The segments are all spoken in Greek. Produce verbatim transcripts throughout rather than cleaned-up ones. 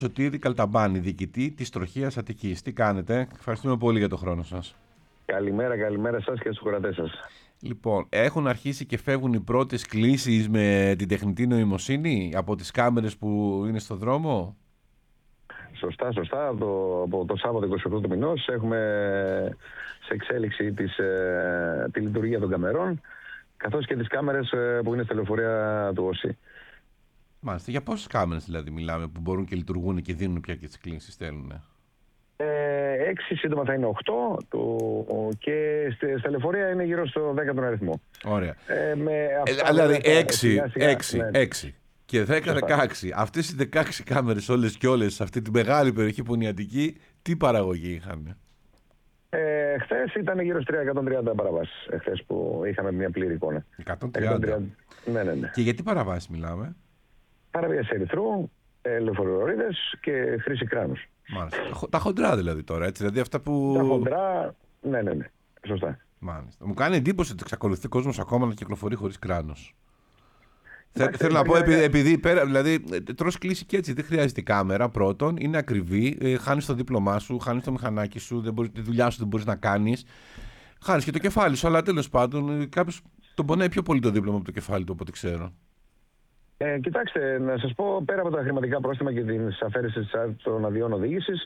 Σωτήρη Καλταμπάνη, διοικητή της Τροχίας Αττικής. Τι κάνετε? Ευχαριστούμε πολύ για τον χρόνο σας. Καλημέρα, καλημέρα σας και στους κορατές σας. Λοιπόν, έχουν αρχίσει και φεύγουν οι πρώτες κλήσεις με την τεχνητή νοημοσύνη από τις κάμερες που είναι στο δρόμο. Σωστά, σωστά. Από το, από το Σάββατο είκοσι οκτώ του μηνός έχουμε σε εξέλιξη της, ε, τη λειτουργία των καμερών, καθώς και τις κάμερες ε, που είναι στα λεωφορεία του ΟΣΥ. Μάλιστα. Για πόσες κάμερες δηλαδή μιλάμε που μπορούν και λειτουργούν και δίνουν πια και τις κλήσεις στέλνουν? Ε, έξι, σύντομα θα είναι οκτώ το, και στα λεωφορεία είναι γύρω στο δέκα τον αριθμό. Ωραία. Ε, με αυτά, ε, δηλαδή έξι, έξι και δέκα δεκαέξι. Αυτές οι δεκαέξι κάμερες όλες και όλες σε αυτή τη μεγάλη περιοχή που είναι η Αττική, τι παραγωγή είχαν? Ε, χθες ήταν γύρω στις εκατόν τριάντα παραβάσεις. Χθες που είχαμε μια πλήρη εικόνα. εκατόν τριάντα. Ναι, ναι, ναι. Και γιατί παραβάσεις μιλάμε? Παραβίαση ερυθρού, ε, λεωφορεορίδες και χρήση κράνους. Μάλιστα. Τα χοντρά δηλαδή τώρα, έτσι. Δηλαδή αυτά που... Τα χοντρά, ναι, ναι, ναι. Σωστά. Μάλιστα. Μου κάνει εντύπωση ότι εξακολουθεί ο κόσμος ακόμα να κυκλοφορεί χωρίς κράνος. Θε, θέλω να πω, επειδή, επειδή πέρα, δηλαδή τρως κλίση και έτσι, δεν χρειάζεται κάμερα πρώτον, είναι ακριβή, ε, χάνεις το δίπλωμά σου, χάνεις το μηχανάκι σου, δεν μπορείς, τη δουλειά σου δεν μπορείς να κάνεις, χάνεις και το κεφάλι σου, αλλά τέλος πάντων κάποιος τον πονάει πιο πολύ το δίπλωμα από το κεφάλι του, από ό,τι ξέρω. Ε, κοιτάξτε, να σας πω, πέρα από τα χρηματικά πρόστιμα και την αφαίρεση των αδειών οδήγησης,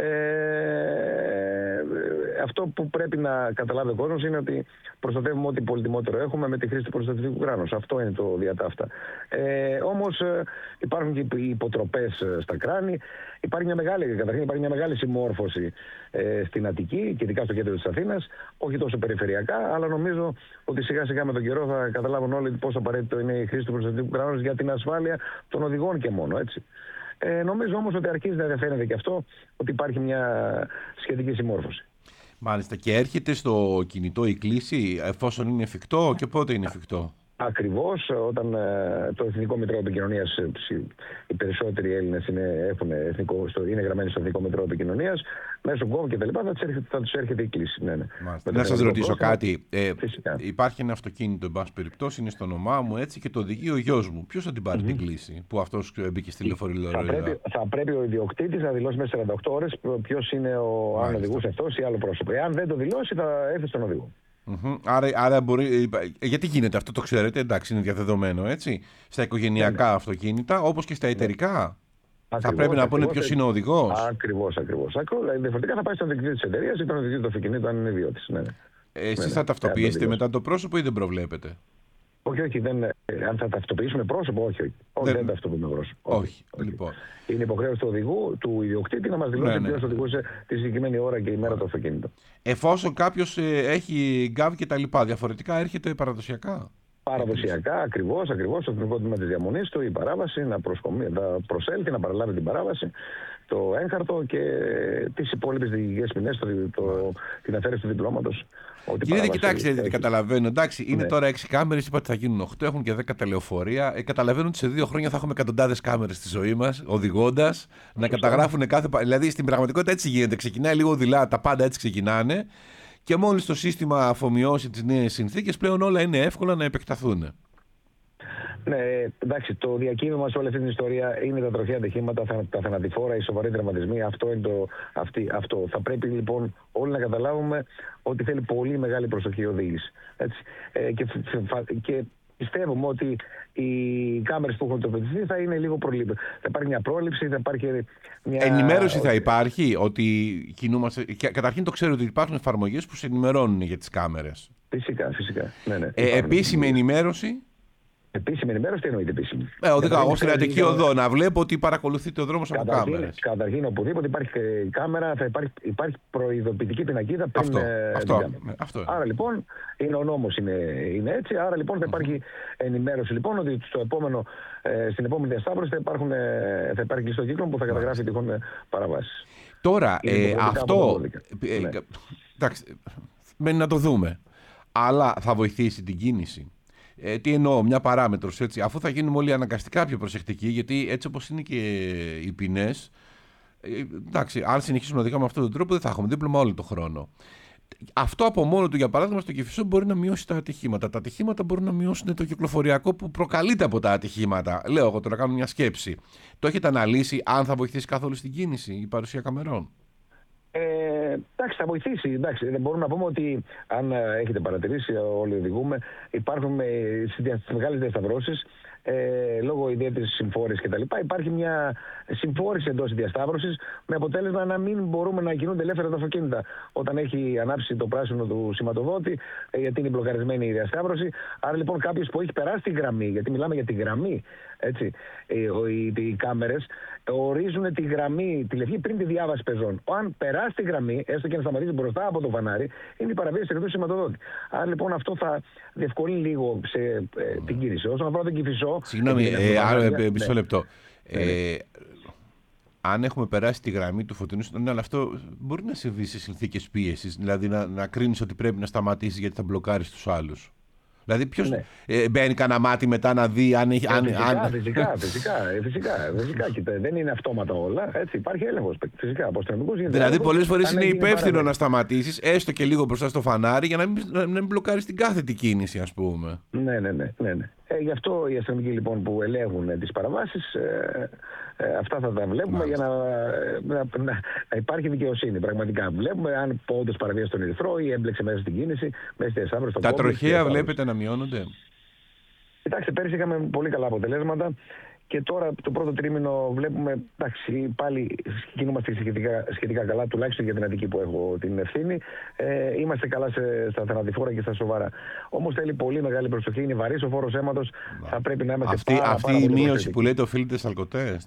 ε, αυτό που πρέπει να καταλάβει ο κόσμος είναι ότι προστατεύουμε ό,τι πολυτιμότερο έχουμε με τη χρήση του προστατευτικού κράνους. Αυτό είναι το διατάφτα. Ε, όμως ε, υπάρχουν και υποτροπές στα κράνη. Υπάρχει μια μεγάλη, καταρχήν υπάρχει μια μεγάλη συμμόρφωση ε, στην Αττική και ειδικά στο κέντρο της Αθήνας, όχι τόσο περιφερειακά, αλλά νομίζω ότι σιγά σιγά με τον καιρό θα καταλάβουν όλοι πόσο απαραίτητο είναι η χρήση του προστατευτικού κράνους για την ασφάλεια των οδηγών και μόνο, έτσι. Ε, νομίζω όμως ότι αρχίζει να διαφαίνεται και αυτό, ότι υπάρχει μια σχετική συμμόρφωση. Μάλιστα. Και έρχεται στο κινητό η κλήση εφόσον είναι εφικτό, και πότε είναι εφικτό? Ακριβώς, όταν ε, το Εθνικό Μητρό Επικοινωνίας, οι περισσότεροι Έλληνες είναι, έχουν εθνικό, στο, είναι γραμμένοι στο Εθνικό Μητρό Επικοινωνίας, μέσω γκοβ και τα λοιπά, θα, θα τους έρχεται η κλήση. Ναι, ναι. Να σας ρωτήσω κάτι. Ε, υπάρχει ένα αυτοκίνητο, εν πάση περιπτώσει, είναι στο όνομά μου, έτσι, και το οδηγεί ο γιος μου. Ποιος θα την πάρει mm-hmm. την κλήση, που αυτός μπήκε στη λεωφορεία? Θα πρέπει, θα πρέπει ο ιδιοκτήτης να δηλώσει μέσα σε σαράντα οκτώ ώρες ποιος είναι ο αν οδηγούσε αυτός ή άλλο πρόσωπο. Εάν δεν το δηλώσει, θα έρθει στον οδηγό. Mm-hmm. Άρα, άρα μπορεί, γιατί γίνεται αυτό, το ξέρετε, εντάξει, είναι διαδεδομένο, έτσι, στα οικογενειακά yeah. αυτοκίνητα, όπως και στα εταιρικά. Yeah. Θα πρέπει να πούνε ποιος είναι ο οδηγός. Ακριβώς, ακριβώς. Διαφορετικά θα πάει στον διοικητή της εταιρείας ή τον διοικητή του αυτοκινήτου, αν είναι ιδιώτης. Ναι. Εσείς ναι, θα ναι, ταυτοποιήσετε μετά το πρόσωπο ή δεν προβλέπετε? Όχι, όχι. Δεν, αν θα ταυτοποιήσουμε πρόσωπο, όχι. όχι. Δεν, δεν ταυτοποιούμε πρόσωπο. Όχι. όχι. Λοιπόν. Είναι υποχρέωση του οδηγού, του ιδιοκτήτη, να μας δηλώσει ναι, ναι. ποιος οδηγούσε τη συγκεκριμένη ώρα και ημέρα το αυτοκίνητο. Εφόσον κάποιος ε, έχει γκάβ και τα λοιπά, διαφορετικά έρχεται παραδοσιακά. Παραδοσιακά, ακριβώς, ακριβώς, στο εθνικό τμήμα της διαμονής του, η παράβαση να, να προσέλθει, να παραλάβει την παράβαση, το έγχαρτο και τις υπόλοιπες διοικητικές ποινές, το, το, την αφαίρεση του διπλώματος. Κύριε, κοιτάξτε, δεν καταλαβαίνω. Εντάξει, είναι ναι. τώρα έξι κάμερες, είπατε θα γίνουν οκτώ, έχουν και δέκα τα λεωφορεία. Ε, καταλαβαίνω ότι σε δύο χρόνια θα έχουμε εκατοντάδες κάμερες στη ζωή μας, οδηγώντας, να καταγράφουν κάθε. Δηλαδή στην πραγματικότητα έτσι γίνεται. Ξεκινάει λίγο δειλά, τα πάντα έτσι ξεκινάνε. Και μόλις το σύστημα αφομοιώσει τις νέες συνθήκες, πλέον όλα είναι εύκολα να επεκταθούν. Ναι, εντάξει, το διακύβευμα σε όλη αυτή την ιστορία είναι τα τροχαία ατυχήματα, τα θανατηφόρα, οι σοβαροί τραυματισμοί. Αυτό είναι το. Αυτή, αυτό. Θα πρέπει λοιπόν όλοι να καταλάβουμε ότι θέλει πολύ μεγάλη προσοχή η οδήγηση. Έτσι. Ε, και, και πιστεύουμε ότι οι κάμερες που έχουν τοποθετηθεί θα είναι λίγο προλήπτες. Θα υπάρχει μια πρόληψη, θα υπάρχει μια. Ενημέρωση θα υπάρχει ότι κινούμαστε. Καταρχήν το ξέρω ότι υπάρχουν εφαρμογές που σε ενημερώνουν για τις κάμερες. Φυσικά, φυσικά. Ναι, ναι. Ε, επίσημη ενημέρωση. Επίσημη ενημέρωση, τι εννοείται επίσημη? Ε, οδηγά, εγώ στην Αττική οδό να βλέπω ότι παρακολουθείται ο δρόμος από κάμερες. Καταρχήν, οπουδήποτε υπάρχει κάμερα, θα υπάρχει, υπάρχει προειδοποιητική πινακίδα πριν. Αυτό, ε, αυτό, ναι, αυτό. Άρα λοιπόν, είναι ο νόμος είναι, είναι έτσι. Άρα λοιπόν θα υπάρχει mm-hmm. ενημέρωση λοιπόν ότι στο επόμενο, ε, στην επόμενη διασταύρωση θα, υπάρχουν, ε, θα υπάρχει κλειστό κύκλο που θα καταγράφει τυχόν παραβάσεις. Τώρα, ε, αυτό. Ε, ναι. Εντάξει, μένει να το δούμε. Αλλά θα βοηθήσει την κίνηση. Ε, τι εννοώ, μια παράμετρος, έτσι, αφού θα γίνουμε όλοι αναγκαστικά πιο προσεκτικοί, γιατί έτσι όπως είναι και οι ποινές, ε, εντάξει, αν συνεχίσουμε να οδηγάμε με αυτόν τον τρόπο δεν θα έχουμε δίπλωμα όλο τον χρόνο. Αυτό από μόνο του, για παράδειγμα, στο Κηφισό μπορεί να μειώσει τα ατυχήματα. Τα ατυχήματα μπορούν να μειώσουν το κυκλοφοριακό που προκαλείται από τα ατυχήματα. Λέω εγώ τώρα, κάνω μια σκέψη. Το έχετε αναλύσει αν θα βοηθήσει καθόλου στην κίνηση η παρουσία καμερών? Ε, εντάξει, θα βοηθήσει. Εντάξει, δεν μπορούμε να πούμε ότι, αν έχετε παρατηρήσει, όλοι οδηγούμε, υπάρχουν μεγάλες διασταυρώσεις. Ε, λόγω ιδιαίτερης συμφόρησης κτλ. Υπάρχει μια συμφόρηση εντός της διασταύρωσης, με αποτέλεσμα να μην μπορούμε να κινούνται ελεύθερα τα αυτοκίνητα όταν έχει ανάψει το πράσινο του σηματοδότη, ε, γιατί είναι μπλοκαρισμένη η διασταύρωση. Άρα λοιπόν κάποιος που έχει περάσει τη γραμμή, γιατί μιλάμε για τη γραμμή, έτσι, ε, οι, οι κάμερες ορίζουν τη γραμμή, τη λευκή, πριν τη διάβαση πεζών. Αν περάσει τη γραμμή, έστω και να σταματήσει μπροστά από το φανάρι, είναι η παραβίαση του σηματοδότη. Άρα λοιπόν αυτό θα διευκολύνει λίγο σε, ε, την κίνηση. Όσον αφορά τον Κηφισό. Συγγνώμη, ε, ε, μισό λεπτό. Ε, αν έχουμε περάσει τη γραμμή του φωτεινού, ναι, αλλά αυτό μπορεί να συμβεί σε συνθήκες πίεσης. Δηλαδή να, να κρίνεις ότι πρέπει να σταματήσεις γιατί θα μπλοκάρεις τους άλλους. Δηλαδή, ποιος ναι. ε, μπαίνει κανένα μάτι μετά να δει αν έχει. Αν, φυσικά, αν... φυσικά, φυσικά, φυσικά, φυσικά. Κοίτα, δεν είναι αυτόματα όλα. Έτσι, υπάρχει έλεγχος. Φυσικά, από αστυνομικούς γίνεται. Δηλαδή, πολλές φορές είναι υπεύθυνο να σταματήσεις, έστω και λίγο μπροστά στο φανάρι, για να μην, να μην μπλοκάρεις την κάθετη κίνηση, ας πούμε. Ναι, ναι, ναι. ναι, ναι. Ε, γι' αυτό οι αστυνομικοί λοιπόν που ελέγχουν τις παραβάσεις, ε, ε, αυτά θα τα βλέπουμε. Μάλιστα. Για να, να, να, να υπάρχει δικαιοσύνη. Πραγματικά βλέπουμε αν όντως παραβίασε τον ερυθρό ή έμπλεξε μέσα στην κίνηση, μέσα στη Εσάβρη, στον Τα τροχαία βλέπετε να μειώνονται? Κοιτάξτε, πέρυσι είχαμε πολύ καλά αποτελέσματα. Και τώρα το πρώτο τρίμηνο βλέπουμε, εντάξει, πάλι κινούμαστε σχετικά, σχετικά καλά, τουλάχιστον για την Αττική που έχω την ευθύνη. Ε, είμαστε καλά σε, στα θανατηφόρα και στα σοβαρά. Όμως θέλει πολύ μεγάλη προσοχή, είναι βαρύς ο φόρος αίματος, θα πρέπει να είμαστε αυτή, πάρα, αυτή πάρα η πολύ μείωση προσεκτικοί. που λέτε οφείλεται σε αλκοτέστ?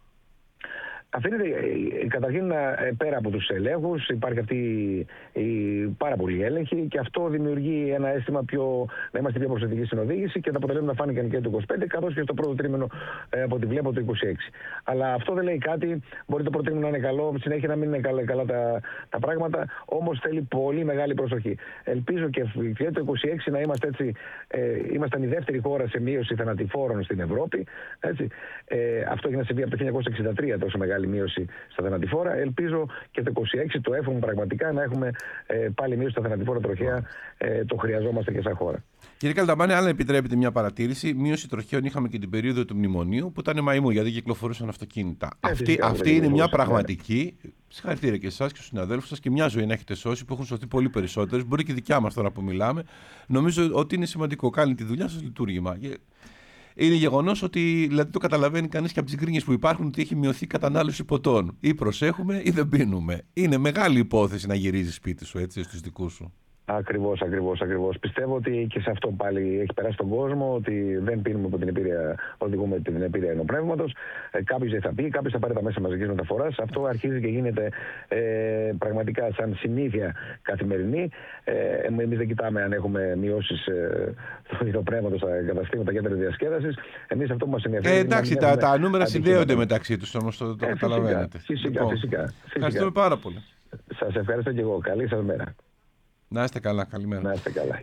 Αφήνεται καταρχήν πέρα από τους ελέγχους, υπάρχει αυτή η πάρα πολλή έλεγχη και αυτό δημιουργεί ένα αίσθημα πιο, να είμαστε πιο προσεκτικοί στην οδήγηση και τα αποτελέσματα φάνηκαν και το είκοσι πέντε, καθώς και στο πρώτο τρίμηνο από ό,τι βλέπω το είκοσι έξι. Αλλά αυτό δεν λέει κάτι, μπορεί το πρώτο τρίμηνο να είναι καλό, συνέχεια να μην είναι καλά, καλά τα, τα πράγματα, όμως θέλει πολύ μεγάλη προσοχή. Ελπίζω και το είκοσι έξι να είμαστε έτσι, ε, ήμασταν η δεύτερη χώρα σε μείωση θανατηφόρων στην Ευρώπη. Έτσι. Ε, αυτό έχει να συμβεί από το χίλια εννιακόσια εξήντα τρία τόσο μεγάλη μείωση στα θανατηφόρα. Ελπίζω και το είκοσι έξι το εύχομαι πραγματικά να έχουμε ε, πάλι μείωση στα θανατηφόρα τροχαία. Ε, το χρειαζόμαστε και σαν χώρα. Κύριε Καλταμπάνη, αν επιτρέπετε μια παρατήρηση, μείωση τροχαίων είχαμε και την περίοδο του μνημονίου που ήταν μαϊμού γιατί κυκλοφορούσαν αυτοκίνητα. Ε, αυτή αυτή είναι μια πραγματική. Ναι. Συγχαρητήρια και εσάς και στους συναδέλφους σας και μια ζωή να έχετε σώσει που έχουν σωθεί πολύ περισσότερες. Μπορεί και δικιά μας τώρα που μιλάμε. Νομίζω ότι είναι σημαντικό. Κάνει τη δουλειά σας λειτουργήμα. Είναι γεγονός ότι δηλαδή, το καταλαβαίνει κανείς και από τις γκρίνιες που υπάρχουν ότι έχει μειωθεί η κατανάλωση ποτών. Ή προσέχουμε ή δεν πίνουμε. Είναι μεγάλη υπόθεση να γυρίζεις σπίτι σου, έτσι, στους δικούς σου. Ακριβώς, ακριβώς, ακριβώς. Πιστεύω ότι και σε αυτό πάλι έχει περάσει τον κόσμο, ότι δεν πίνουμε από την επίρρεια, οδηγούμε την επίρρεια ενοπνεύματος. Ε, κάποιος δεν θα πει, κάποιος θα πάρει τα μέσα μαζικής μεταφοράς. Αυτό αρχίζει και γίνεται ε, πραγματικά σαν συνήθεια καθημερινή. Ε, εμείς δεν κοιτάμε αν έχουμε μειώσεις ε, του ενοπνεύματος στα καταστήματα κέντρα διασκέδασης. Εμείς αυτό που μας ενδιαφέρει. Ε, εντάξει, τα, τα νούμερα συνδέονται μεταξύ τους όμως, το, το ε, καταλαβαίνετε. Φυσικά, φυσικά, λοιπόν, φυσικά, φυσικά. Ευχαριστούμε πάρα πολύ. Σας ευχαριστώ και εγώ. Καλή σας μέρα. Να είστε καλά. Καλημέρα. Να είστε καλά.